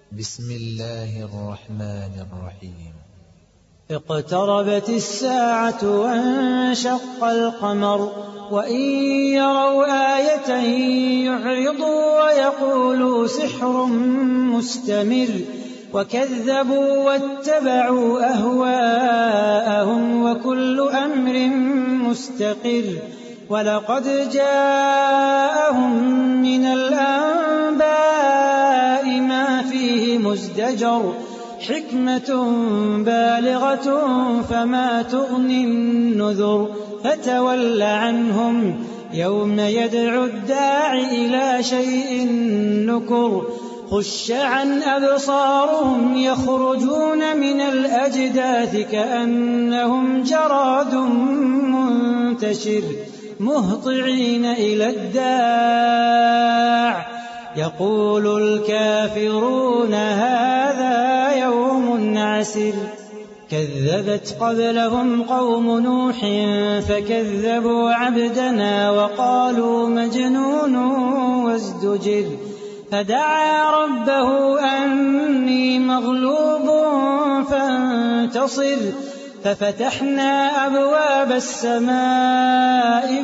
بسم الله الرحمن الرحيم. اقتربت الساعة وانشق القمر وإن يروا آية يعرضوا ويقولوا سحر مستمر وكذبوا واتبعوا أهواءهم وكل أمر مستقر ولقد جاءهم من الأنباء ما فيه مزدجر حكمة بالغة فما تغني النذر فتول عنهم يوم يدعو الداع إلى شيء نكر خش عن أبصارهم يخرجون من الأجداث كأنهم جراد منتشر مهطعين إلى الداع يقول الكافرون هذا يوم عسر كذبت قبلهم قوم نوح فكذبوا عبدنا وقالوا مجنون وازدجر فدعا ربه أني مغلوب فانتصر ففتحنا أبواب السماء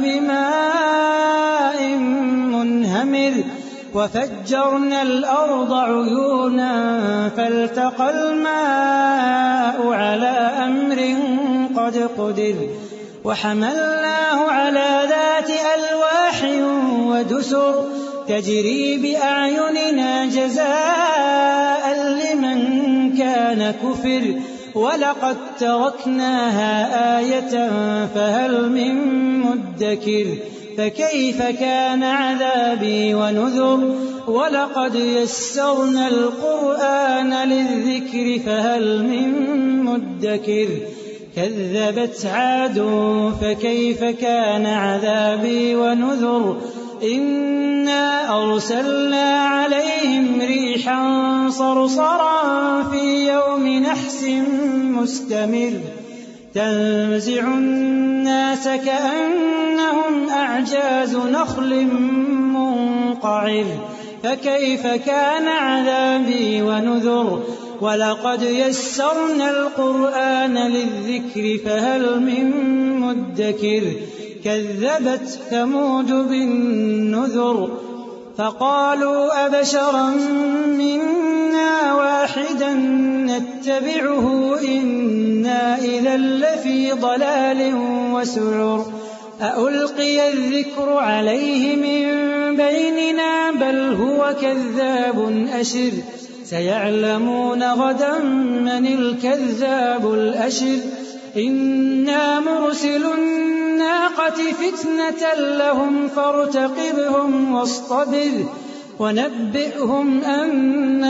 بماء منهمر وفجرنا الأرض عيونا فالتقى الماء على أمر قد قدر وحملناه على ذات ألواح ودسر تجري بأعيننا جزاء لمن كان كفر ولقد تركناها آية فهل من مدكر فكيف كان عذابي ونذر ولقد يسرنا القرآن للذكر فهل من مدكر كذبت عاد فكيف كان عذابي ونذر إنا أرسلنا عليهم ريحا صرصرا في يوم نحس مستمر تنزع الناس كأنهم أعجاز نخل منقعر فكيف كان عذابي ونذر ولقد يسرنا القرآن للذكر فهل من مدكر كذبت ثمود بالنذر فقالوا أبشرا منا واحدا نتبعه إنا إذا لفي ضلال وسعر أألقي الذكر عليه من بيننا بل هو كذاب أشر سيعلمون غدا من الكذاب الأشر إنا مرسل الناقة فتنة لهم فارتقبهم واصطبر ونبئهم أن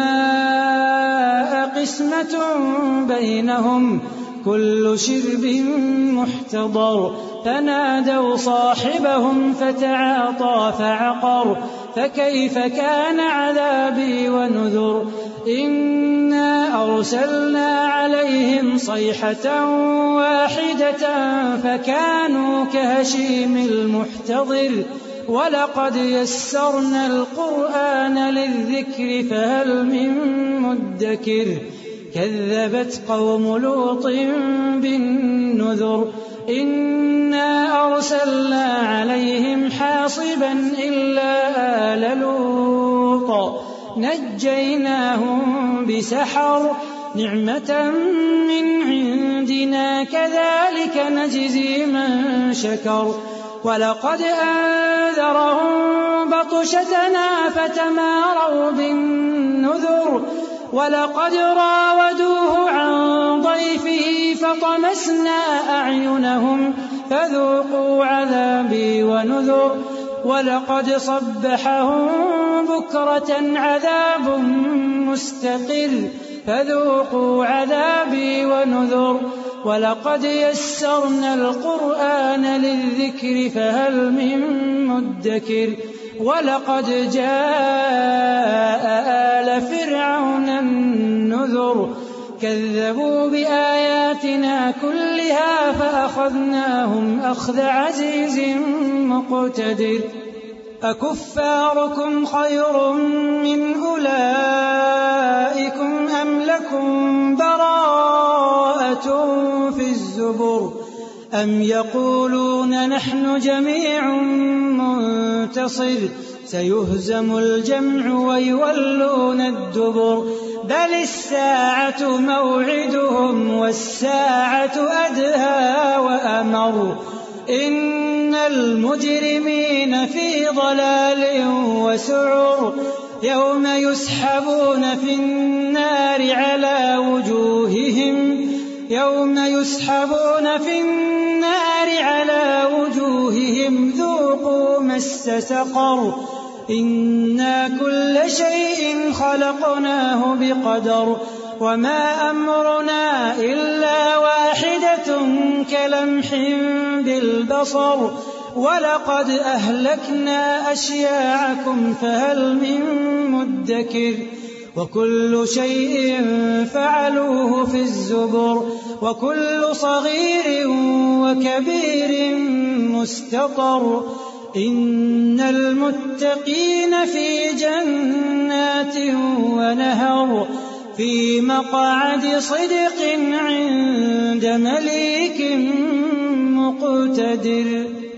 الماء قسمة بينهم كل شرب محتضر فنادوا صاحبهم فتعاطى فعقر فكيف كان عذابي ونذر إنا أرسلنا عليهم صيحة واحدة فكانوا كهشيم المحتضر ولقد يسرنا القرآن للذكر فهل من مدكر كذبت قوم لوط بالنذر إنا أرسلنا عليهم حاصبا إلا آل لوط نجيناهم بسحر نعمة من عندنا كذلك نجزي من شكر ولقد أنذرهم بطشتنا فتماروا بالنذر ولقد راودوه عن ضيفه فطمسنا أعينهم فذوقوا عذابي ونذر ولقد صبحهم بكرة عذاب مستقر فذوقوا عذابي ونذر ولقد يسرنا القرآن للذكر فهل من مدكر ولقد جاء آل فرعون النذر كذبوا بآياتنا كلها فأخذناهم أخذ عزيز مقتدر أكفاركم خير من أولئك أم يقولون نحن جميع منتصر سيهزم الجمع ويولون الدبر بل الساعة موعدهم والساعة أدهى وأمر إن المجرمين في ضلال وسعر يوم يسحبون في النار على وجوههم ذوقوا مس سقر إنا كل شيء خلقناه بقدر وما أمرنا إلا واحدة كلمح بالبصر ولقد أهلكنا أشياعكم فهل من مدكر وكل شيء فعلوه في الزبر وكل صغير وكبير مستطر إن المتقين في جنات ونهر في مقعد صدق عند مليك مقتدر.